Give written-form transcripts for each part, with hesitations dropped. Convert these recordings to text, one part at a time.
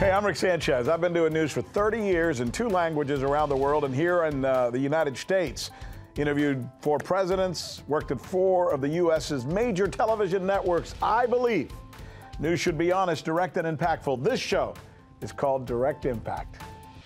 Hey, I'm Rick Sanchez. I've been doing news for 30 years in 2 languages around the world and here in the United States. Interviewed 4 presidents, worked at 4 of the U.S.'s major television networks. I believe news should be honest, direct, and impactful. This show is called Direct Impact.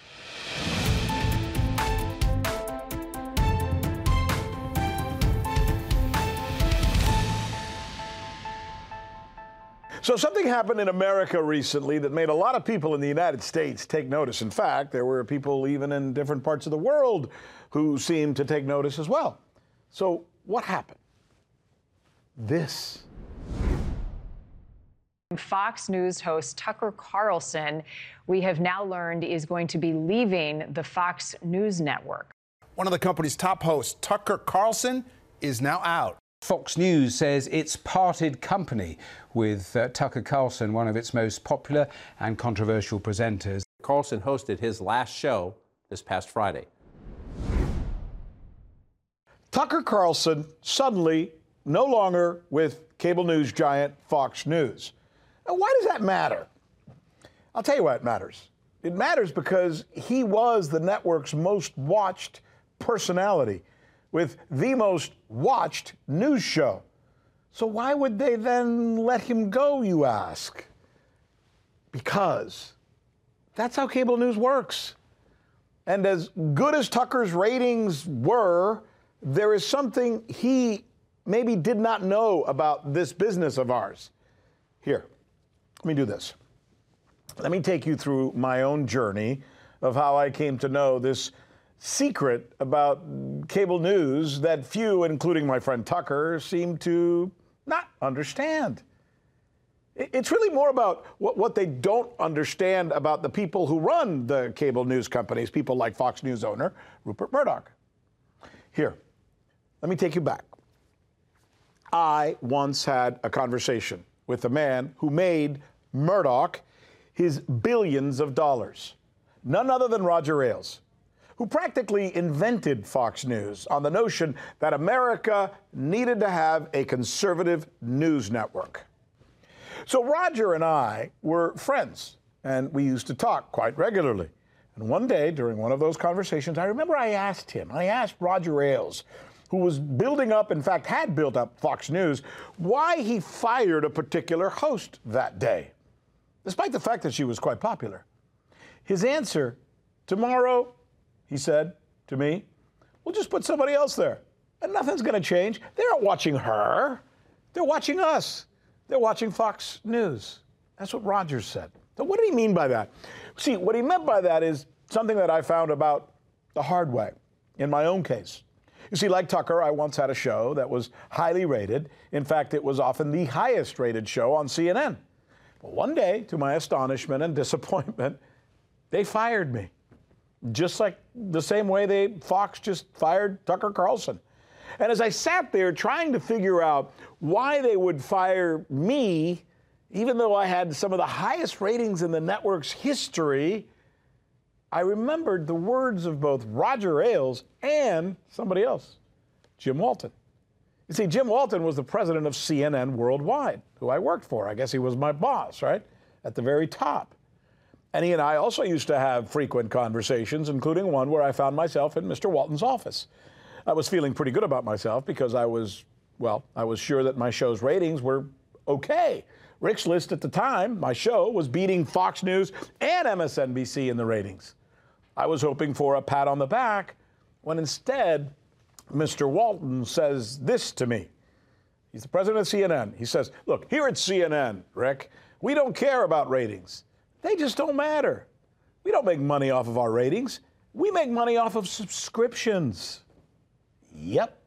So something happened in America recently that made a lot of people in the United States take notice. In fact, there were people even in different parts of the world who seemed to take notice as well. So what happened? This. Fox News host Tucker Carlson, we have now learned, is going to be leaving the Fox News network. One of the company's top hosts, Tucker Carlson, is now out. Fox News says it's parted company with Tucker Carlson, one of its most popular and controversial presenters. Carlson hosted his last show this past Friday. Tucker Carlson suddenly no longer with cable news giant Fox News. Now, why does that matter? I'll tell you why it matters. It matters because he was the network's most watched personality, with the most watched news show. So why would they then let him go, you ask? Because that's how cable news works. And as good as Tucker's ratings were, there is something he maybe did not know about this business of ours. Here, let me do this. Let me take you through my own journey of how I came to know this secret about cable news that few, including my friend Tucker, seem to not understand. It's really more about what they don't understand about the people who run the cable news companies, people like Fox News owner Rupert Murdoch. Here, let me take you back. I once had a conversation with a man who made Murdoch his billions of dollars, none other than Roger Ailes, who practically invented Fox News on the notion that America needed to have a conservative news network. So Roger and I were friends, and we used to talk quite regularly. And one day, during one of those conversations, I remember I asked Roger Ailes, who was building up, in fact, had built up Fox News, why he fired a particular host that day, despite the fact that she was quite popular. His answer, tomorrow, he said to me, we'll just put somebody else there, and nothing's going to change. They aren't watching her. They're watching us. They're watching Fox News. That's what Roger said. So what did he mean by that? See, what he meant by that is something that I found about the hard way in my own case. You see, like Tucker, I once had a show that was highly rated. In fact, it was often the highest rated show on CNN. Well, one day, to my astonishment and disappointment, they fired me. Just like the same way Fox just fired Tucker Carlson. And as I sat there trying to figure out why they would fire me, even though I had some of the highest ratings in the network's history, I remembered the words of both Roger Ailes and somebody else, Jim Walton. You see, Jim Walton was the president of CNN Worldwide, who I worked for. I guess he was my boss, right? At the very top. And he and I also used to have frequent conversations, including one where I found myself in Mr. Walton's office. I was feeling pretty good about myself because I was sure that my show's ratings were okay. Rick's List at the time, my show, was beating Fox News and MSNBC in the ratings. I was hoping for a pat on the back when instead Mr. Walton says this to me. He's the president of CNN. He says, look, here at CNN, Rick, we don't care about ratings. They just don't matter. We don't make money off of our ratings. We make money off of subscriptions. Yep.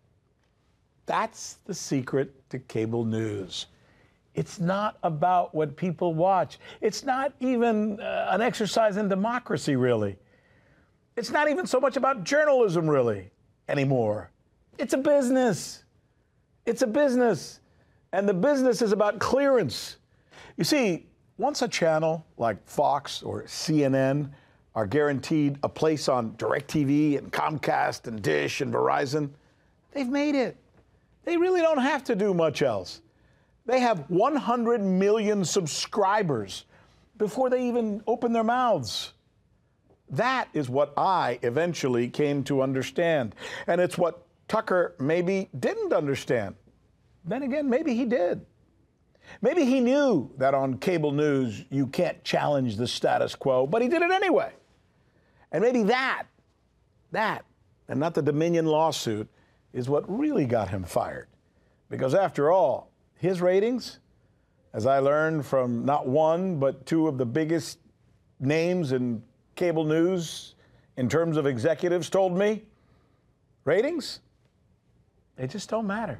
That's the secret to cable news. It's not about what people watch. It's not even an exercise in democracy, really. It's not even so much about journalism, really, anymore. It's a business. It's a business. And the business is about clearance. You see, once a channel like Fox or CNN are guaranteed a place on DirecTV and Comcast and Dish and Verizon, they've made it. They really don't have to do much else. They have 100 million subscribers. before they even open their mouths. That is what I eventually came to understand. And it's what Tucker maybe didn't understand. Then again, maybe he did. Maybe he knew that on cable news you can't challenge the status quo, but he did it anyway. And maybe that, and not the Dominion lawsuit, is what really got him fired. Because after all, his ratings, as I learned from not one, but two of the biggest names in cable news in terms of executives told me, ratings, they just don't matter.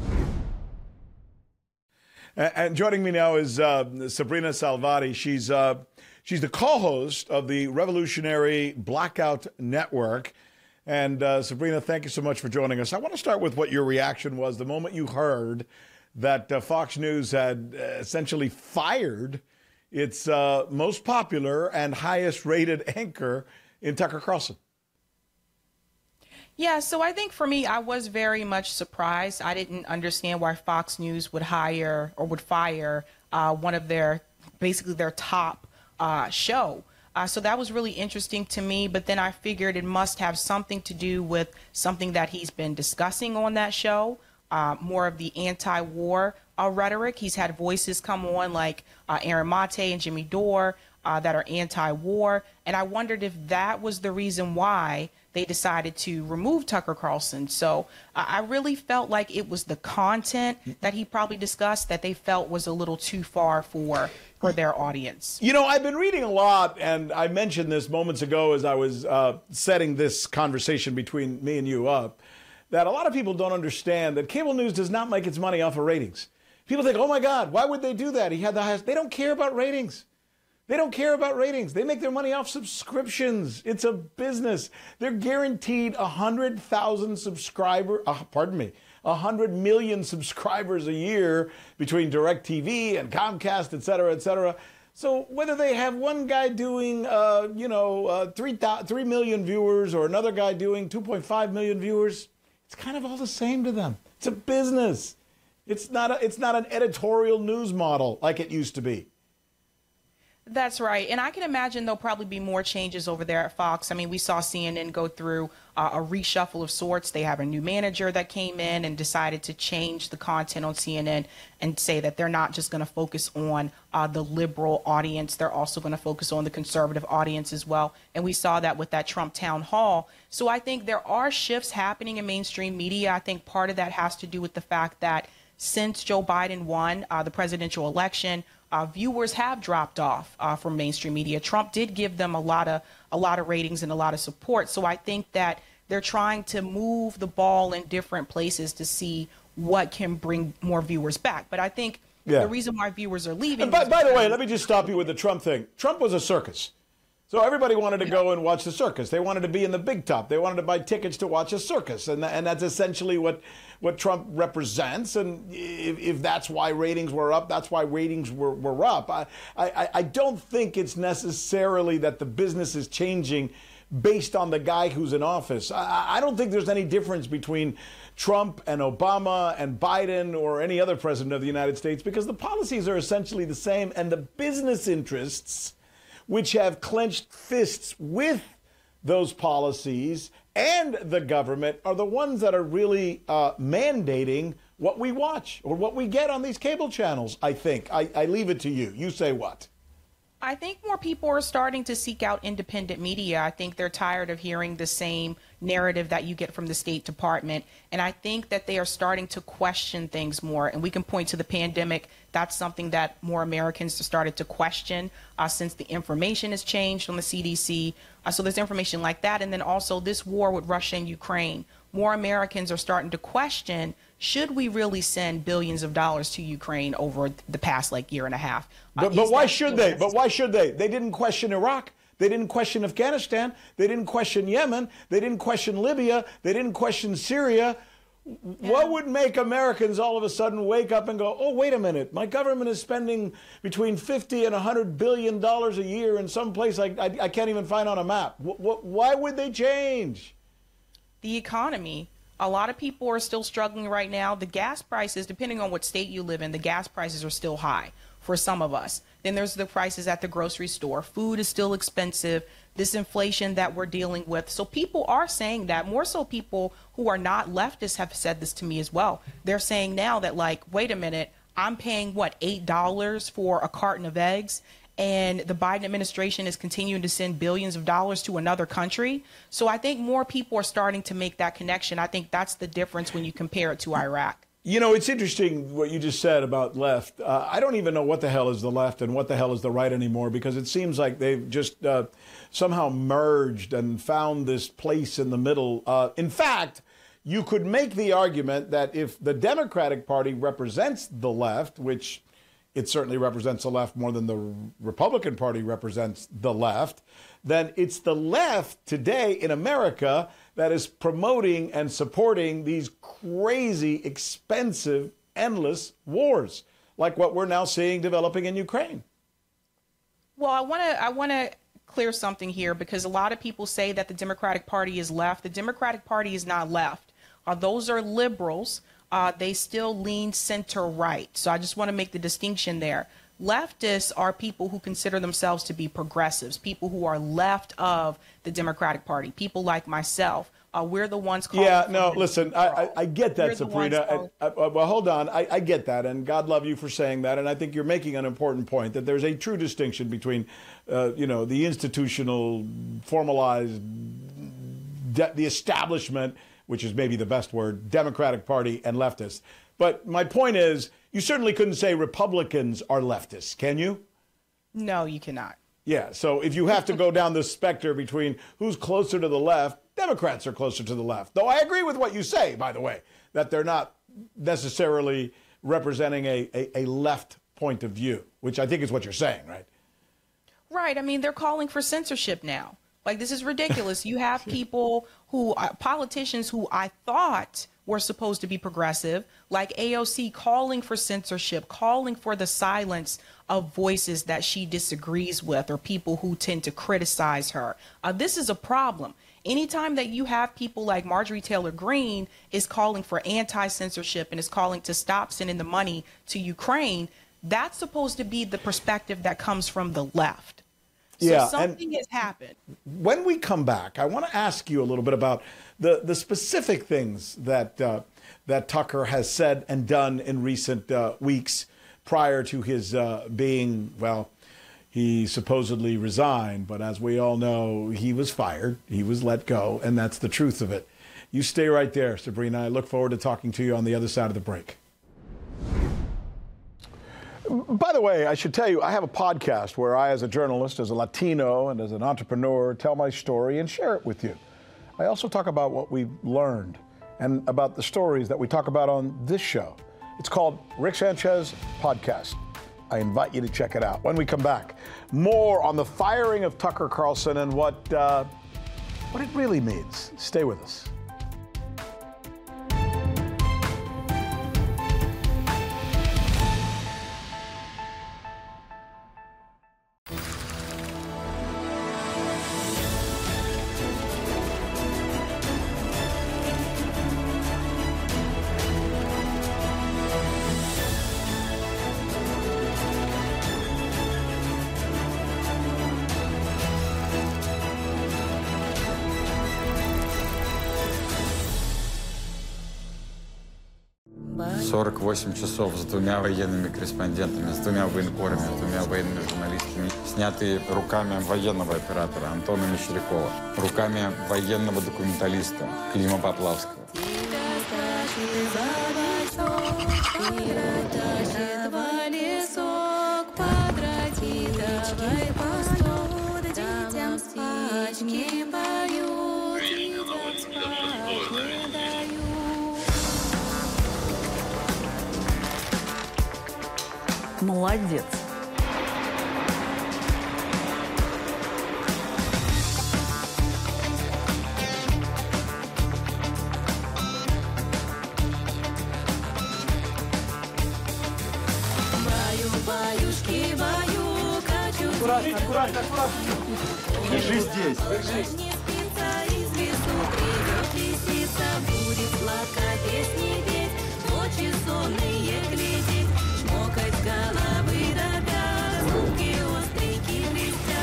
And joining me now is Sabrina Salvati. She's the co-host of the Revolutionary Blackout Network. And Sabrina, thank you so much for joining us. I want to start with what your reaction was the moment you heard that Fox News had essentially fired its most popular and highest rated anchor in Tucker Carlson. Yeah, so I think for me, I was very much surprised. I didn't understand why Fox News would hire or would fire one of basically their top show. So that was really interesting to me. But then I figured it must have something to do with something that he's been discussing on that show, more of the anti-war rhetoric. He's had voices come on like Aaron Mate and Jimmy Dore that are anti-war. And I wondered if that was the reason why they decided to remove Tucker Carlson. So I really felt like it was the content that he probably discussed that they felt was a little too far for their audience. You know, I've been reading a lot, and I mentioned this moments ago as I was setting this conversation between me and you up, that a lot of people don't understand that cable news does not make its money off of ratings. People think, oh my God, why would they do that? He had the highest. They don't care about ratings. They don't care about ratings. They make their money off subscriptions. It's a business. They're guaranteed 100,000 subscribers, 100 million subscribers a year between DirecTV and Comcast, et cetera, et cetera. So whether they have one guy doing, 3 million viewers or another guy doing 2.5 million viewers, it's kind of all the same to them. It's a business. It's not an editorial news model like it used to be. That's right. And I can imagine there'll probably be more changes over there at Fox. I mean, we saw CNN go through a reshuffle of sorts. They have a new manager that came in and decided to change the content on CNN and say that they're not just going to focus on the liberal audience. They're also going to focus on the conservative audience as well. And we saw that with that Trump town hall. So I think there are shifts happening in mainstream media. I think part of that has to do with the fact that since Joe Biden won the presidential election, viewers have dropped off from mainstream media. Trump did give them a lot of ratings and a lot of support. So I think that they're trying to move the ball in different places to see what can bring more viewers back. But I think the reason why viewers are leaving. And by the way, let me just stop you with the Trump thing. Trump was a circus. So everybody wanted to go and watch the circus. They wanted to be in the big top. They wanted to buy tickets to watch a circus. And that's essentially what Trump represents. And if that's why ratings were up, that's why ratings were up. I don't think it's necessarily that the business is changing based on the guy who's in office. I don't think there's any difference between Trump and Obama and Biden or any other president of the United States because the policies are essentially the same and the business interests which have clenched fists with those policies and the government are the ones that are really mandating what we watch or what we get on these cable channels, I think. I leave it to you. You say what? I think more people are starting to seek out independent media. I think they're tired of hearing the same narrative that you get from the State Department. And I think that they are starting to question things more. And we can point to the pandemic. That's something that more Americans have started to question since the information has changed on the CDC. So there's information like that. And then also this war with Russia and Ukraine. More Americans are starting to question, should we really send billions of dollars to Ukraine over the past year and a half? But why should they? But why should they? They didn't question Iraq. They didn't question Afghanistan. They didn't question Yemen. They didn't question Libya. They didn't question Syria. What would make Americans all of a sudden wake up and go, oh, wait a minute, my government is spending between $50 and $100 billion a year in some place I can't even find on a map. Why would they change? The economy. A lot of people are still struggling right now. The gas prices, depending on what state you live in, the gas prices are still high for some of us. Then there's the prices at the grocery store. Food is still expensive. This inflation that we're dealing with. So people are saying that. More so people who are not leftists have said this to me as well. They're saying now that, like, wait a minute, I'm paying, what, $8 for a carton of eggs? And the Biden administration is continuing to send billions of dollars to another country. So I think more people are starting to make that connection. I think that's the difference when you compare it to Iraq. You know, it's interesting what you just said about left. I don't even know what the hell is the left and what the hell is the right anymore, because it seems like they've just somehow merged and found this place in the middle. In fact, you could make the argument that if the Democratic Party represents the left, which it certainly represents the left more than the Republican Party represents the left, then it's the left today in America that is promoting and supporting these crazy, expensive, endless wars, like what we're now seeing developing in Ukraine. Well, I want to clear something here, because a lot of people say that the Democratic Party is left. The Democratic Party is not left. Those are liberals. They still lean center-right. So I just want to make the distinction there. Leftists are people who consider themselves to be progressives, people who are left of the Democratic Party, people like myself. We're the ones calling. Yeah, no, listen, I get that, Sabrina. Well, hold on. I get that, and God love you for saying that. And I think you're making an important point, that there's a true distinction between, the institutional, formalized, the establishment, which is maybe the best word, Democratic Party, and leftists. But my point is, you certainly couldn't say Republicans are leftists, can you? No, you cannot. Yeah, so if you have to go down the specter between who's closer to the left, Democrats are closer to the left. Though I agree with what you say, by the way, that they're not necessarily representing a left point of view, which I think is what you're saying, right? Right. I mean, they're calling for censorship now. Like, this is ridiculous. You have people who, politicians who I thought were supposed to be progressive, like AOC, calling for censorship, calling for the silence of voices that she disagrees with, or people who tend to criticize her. This is a problem. Anytime that you have people like Marjorie Taylor Greene is calling for anti-censorship and is calling to stop sending the money to Ukraine, that's supposed to be the perspective that comes from the left. So something has happened. When we come back, I want to ask you a little bit about the specific things that that Tucker has said and done in recent weeks prior to his being, well, he supposedly resigned, but as we all know, he was fired, he was let go, and that's the truth of it. You stay right there, Sabrina. I look forward to talking to you on the other side of the break. By the way, I should tell you, I have a podcast where I, as a journalist, as a Latino, and as an entrepreneur, tell my story and share it with you. I also talk about what we've learned and about the stories that we talk about on this show. It's called Rick Sanchez Podcast. I invite you to check it out. When we come back, more on the firing of Tucker Carlson and what it really means. Stay with us. часов с двумя военными корреспондентами, с двумя военкорами, с двумя военными журналистами, снятые руками военного оператора Антона Мещерякова, руками военного документалиста Клима Поплавского. Молодец. Аккуратно, аккуратно, аккуратно. Держи здесь. Не спится из лесу, придет лисица, будет облака песни петь, ночи сонные глядеть, чмокать головы до пят, звуки остренькие блестят.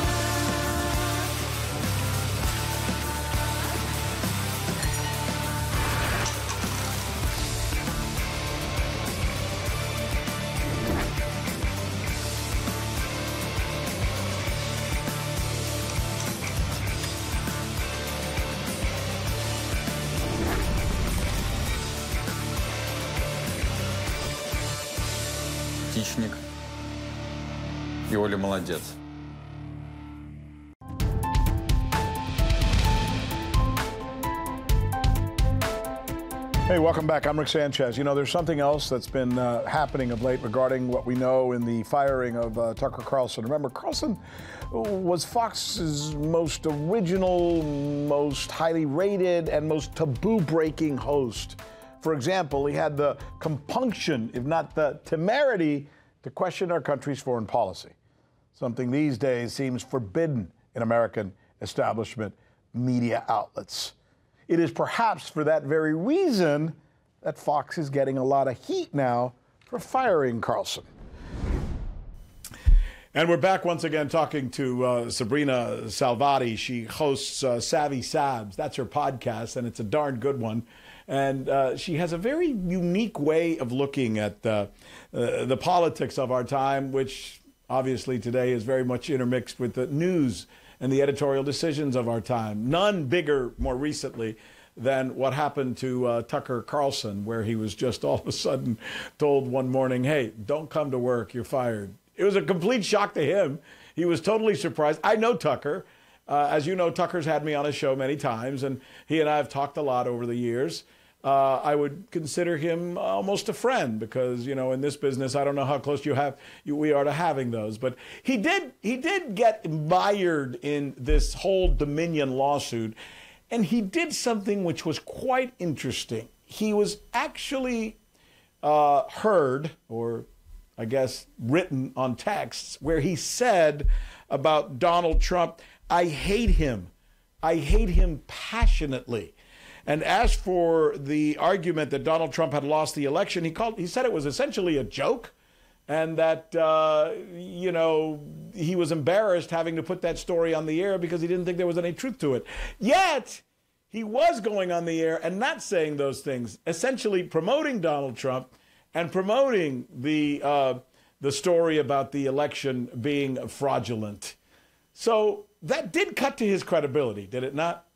Птичник. И Оля молодец. Hey, welcome back. I'm Rick Sanchez. You know, there's something else that's been happening of late regarding what we know in the firing of Tucker Carlson. Remember, Carlson was Fox's most original, most highly rated, and most taboo-breaking host. For example, he had the compunction, if not the temerity, to question our country's foreign policy, something these days seems forbidden in American establishment media outlets. It is perhaps for that very reason that Fox is getting a lot of heat now for firing Carlson. And we're back once again talking to Sabrina Salvati. She hosts Savvy Sabs. That's her podcast, and it's a darn good one. And she has a very unique way of looking at the politics of our time, which obviously today is very much intermixed with the news and the editorial decisions of our time. None bigger more recently than what happened to Tucker Carlson, where he was just all of a sudden told one morning, hey, don't come to work, you're fired. It was a complete shock to him. He was totally surprised. I know Tucker. As you know, Tucker's had me on his show many times, and he and I have talked a lot over the years. I would consider him almost a friend because, you know, in this business, I don't know how close we are to having those. But he did get mired in this whole Dominion lawsuit, and he did something which was quite interesting. He was actually heard, or I guess written on texts, where he said about Donald Trump, I hate him. I hate him passionately. And as for the argument that Donald Trump had lost the election, he said it was essentially a joke, and that, you know, he was embarrassed having to put that story on the air because he didn't think there was any truth to it. Yet, he was going on the air and not saying those things, essentially promoting Donald Trump and promoting the story about the election being fraudulent. So that did cut to his credibility, did it not?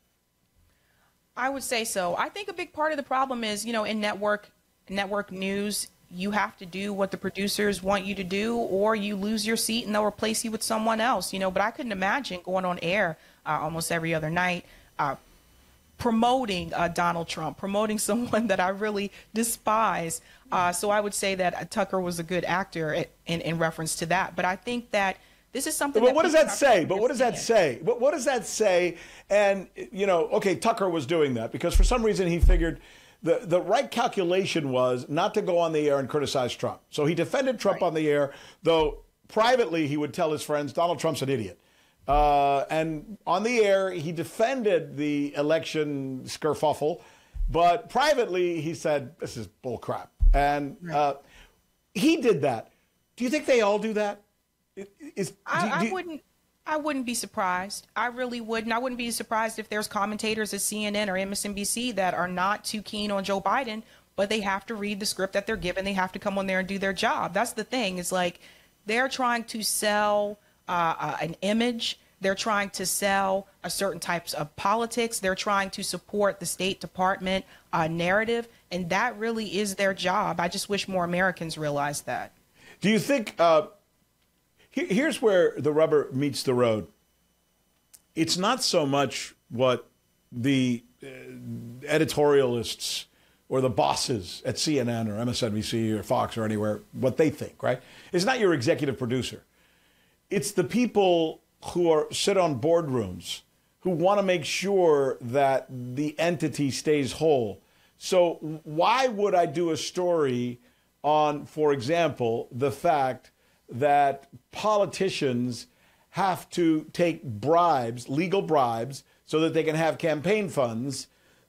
I would say so. I think a big part of the problem is, you know, in network news, you have to do what the producers want you to do, or you lose your seat and they'll replace you with someone else, you know. But I couldn't imagine going on air almost every other night promoting Donald Trump, promoting someone that I really despise. So I would say that Tucker was a good actor in reference to that. But I think that this is something. But what does that say? But what does that say? But what does that say? And, you know, okay, Tucker was doing that because for some reason he figured the right calculation was not to go on the air and criticize Trump. So he defended Trump on the air, though privately he would tell his friends, Donald Trump's an idiot. And on the air, he defended the election skerfuffle, but privately he said, this is bullcrap. And he did that. Do you think they all do that? I wouldn't be surprised. I really wouldn't. I wouldn't be surprised if there's commentators at CNN or MSNBC that are not too keen on Joe Biden, but they have to read the script that they're given. They have to come on there and do their job. That's the thing. It's like they're trying to sell an image. They're trying to sell a certain types of politics. They're trying to support the State Department narrative, and that really is their job. I just wish more Americans realized that. Do you think... Here's where the rubber meets the road. It's not so much what the editorialists or the bosses at CNN or MSNBC or Fox or anywhere, what they think, right? It's not your executive producer. It's the people who sit on boardrooms who want to make sure that the entity stays whole. So why would I do a story on, for example, the fact that politicians have to take bribes, legal bribes, so that they can have campaign funds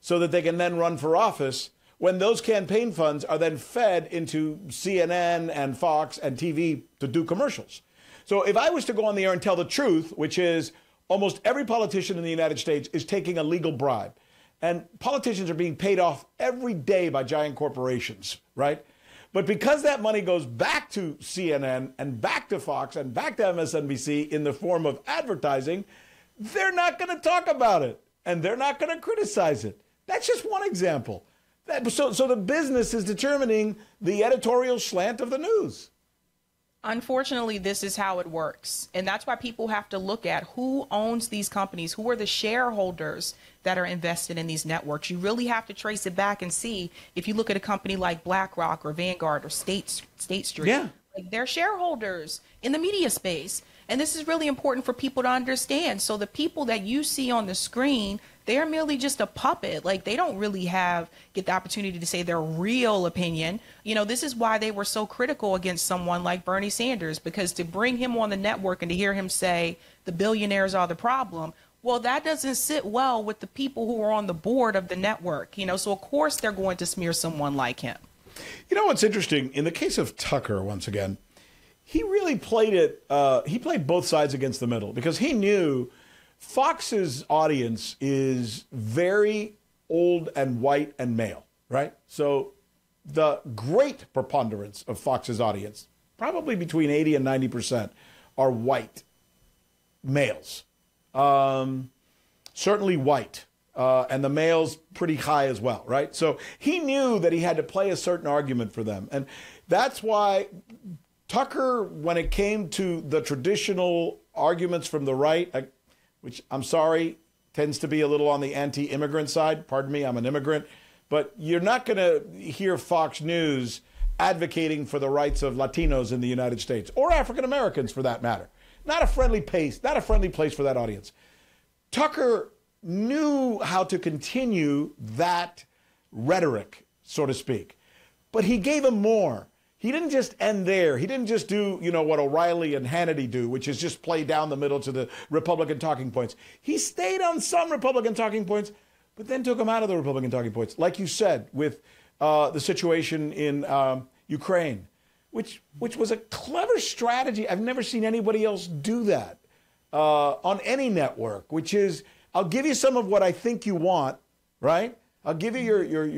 so that they can then run for office, when those campaign funds are then fed into CNN and Fox and TV to do commercials. So if I was to go on the air and tell the truth, which is almost every politician in the United States is taking a legal bribe, and politicians are being paid off every day by giant corporations, right? But because that money goes back to CNN and back to Fox and back to MSNBC in the form of advertising, they're not going to talk about it and they're not going to criticize it. That's just one example. So the business is determining the editorial slant of the news. Unfortunately, this is how it works. And that's why people have to look at who owns these companies, who are the shareholders that are invested in these networks. You really have to trace it back and see, if you look at a company like BlackRock or Vanguard or State Street, like they're shareholders in the media space. And this is really important for people to understand. So the people that you see on the screen, they're merely just a puppet. Like, they don't really get the opportunity to say their real opinion. You know, this is why they were so critical against someone like Bernie Sanders, because to bring him on the network and to hear him say the billionaires are the problem, well, that doesn't sit well with the people who are on the board of the network. You know, so of course they're going to smear someone like him. You know what's interesting? In the case of Tucker, once again, he really played it. He played both sides against the middle, because he knew Fox's audience is very old and white and male, right? So the great preponderance of Fox's audience, probably between 80 and 90%, are white males. Certainly white. And the males pretty high as well, right? So he knew that he had to play a certain argument for them. And that's why Tucker, when it came to the traditional arguments from the right, which I'm sorry, tends to be a little on the anti-immigrant side. Pardon me, I'm an immigrant. But you're not going to hear Fox News advocating for the rights of Latinos in the United States, or African Americans for that matter. Not a friendly place for that audience. Tucker knew how to continue that rhetoric, so to speak. But he gave him more. He didn't just end there. He didn't just do, what O'Reilly and Hannity do, which is just play down the middle to the Republican talking points. He stayed on some Republican talking points, but then took them out of the Republican talking points. Like you said, with the situation in Ukraine, which was a clever strategy. I've never seen anybody else do that on any network, which is, I'll give you some of what I think you want, right? I'll give you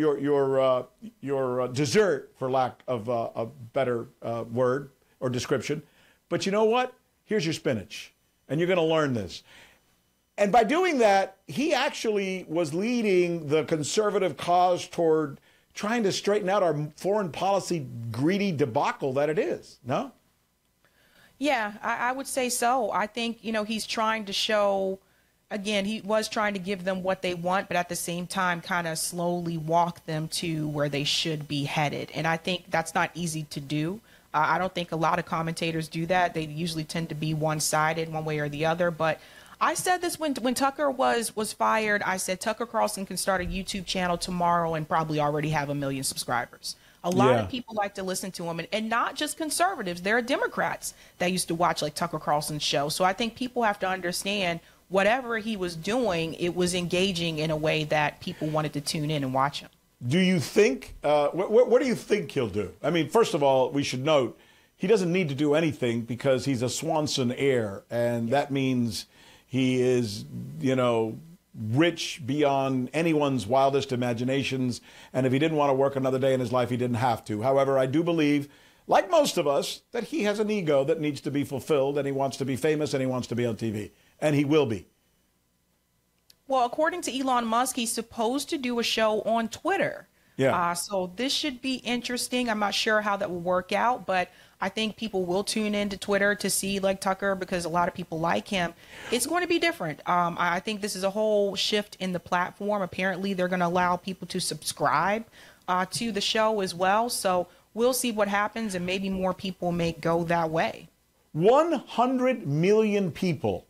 your dessert, for lack of a better word or description. But you know what? Here's your spinach, and you're going to learn this. And by doing that, he actually was leading the conservative cause toward trying to straighten out our foreign policy greedy debacle that it is. No? Yeah, I would say so. I think, he's trying to show. Again, he was trying to give them what they want, but at the same time, kind of slowly walk them to where they should be headed. And I think that's not easy to do. I don't think a lot of commentators do that. They usually tend to be one-sided, one way or the other. But I said this when Tucker was fired. I said Tucker Carlson can start a YouTube channel tomorrow and probably already have 1 million subscribers. A lot of people like to listen to him, and not just conservatives. There are Democrats that used to watch like Tucker Carlson's show. So I think people have to understand, whatever he was doing, it was engaging in a way that people wanted to tune in and watch him. Do you think, what do you think he'll do? I mean, first of all, we should note, he doesn't need to do anything because he's a Swanson heir. And that means he is, rich beyond anyone's wildest imaginations. And if he didn't want to work another day in his life, he didn't have to. However, I do believe, like most of us, that he has an ego that needs to be fulfilled, and he wants to be famous, and he wants to be on TV. And he will be. Well, according to Elon Musk, he's supposed to do a show on Twitter. Yeah. So this should be interesting. I'm not sure how that will work out, but I think people will tune into Twitter to see like Tucker, because a lot of people like him. It's going to be different. I think this is a whole shift in the platform. Apparently, they're going to allow people to subscribe to the show as well. So we'll see what happens, and maybe more people may go that way. 100 million people.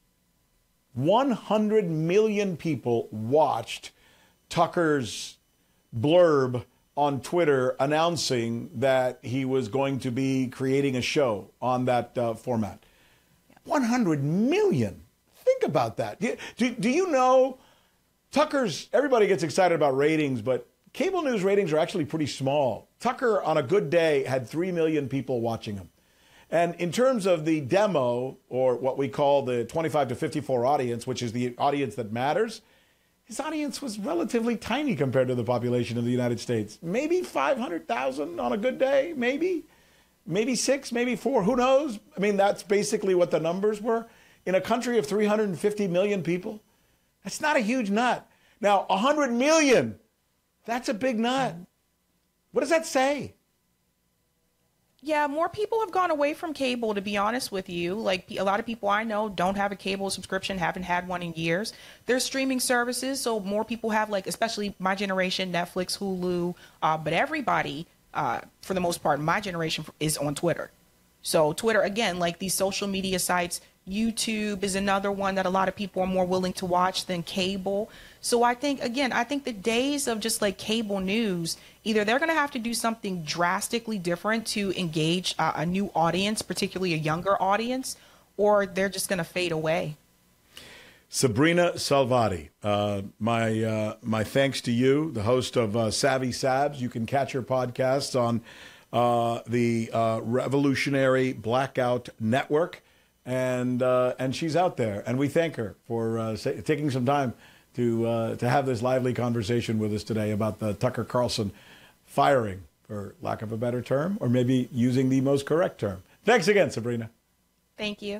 100 million people watched Tucker's blurb on Twitter announcing that he was going to be creating a show on that format. 100 million. Think about that. Do you know everybody gets excited about ratings, but cable news ratings are actually pretty small. Tucker, on a good day, had 3 million people watching him. And in terms of the demo, or what we call the 25 to 54 audience, which is the audience that matters, his audience was relatively tiny compared to the population of the United States. Maybe 500,000 on a good day, maybe 6, maybe 4, who knows? I mean, that's basically what the numbers were. In a country of 350 million people, that's not a huge nut. Now, 100 million, that's a big nut. What does that say? Yeah, more people have gone away from cable, to be honest with you. Like, a lot of people I know don't have a cable subscription, haven't had one in years. There's streaming services, so more people have, like, especially my generation, Netflix, Hulu, but everybody, for the most part, my generation is on Twitter. So Twitter, again, like these social media sites, YouTube is another one that a lot of people are more willing to watch than cable. So I think the days of just like cable news, either they're going to have to do something drastically different to engage a new audience, particularly a younger audience, or they're just going to fade away. Sabrina Salvati, my thanks to you, the host of Savvy Sabs. You can catch her podcasts on the Revolutionary Blackout Network. And she's out there, and we thank her for taking some time to have this lively conversation with us today about the Tucker Carlson firing, for lack of a better term, or maybe using the most correct term. Thanks again, Sabrina. Thank you.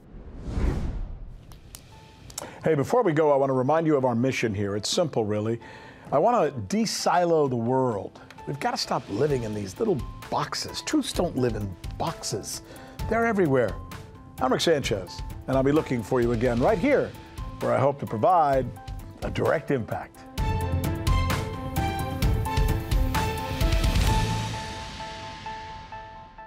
Hey, before we go, I want to remind you of our mission here. It's simple, really. I want to de-silo the world. We've got to stop living in these little boxes. Truths don't live in boxes. They're everywhere. I'm Rick Sanchez, and I'll be looking for you again right here, where I hope to provide a direct impact.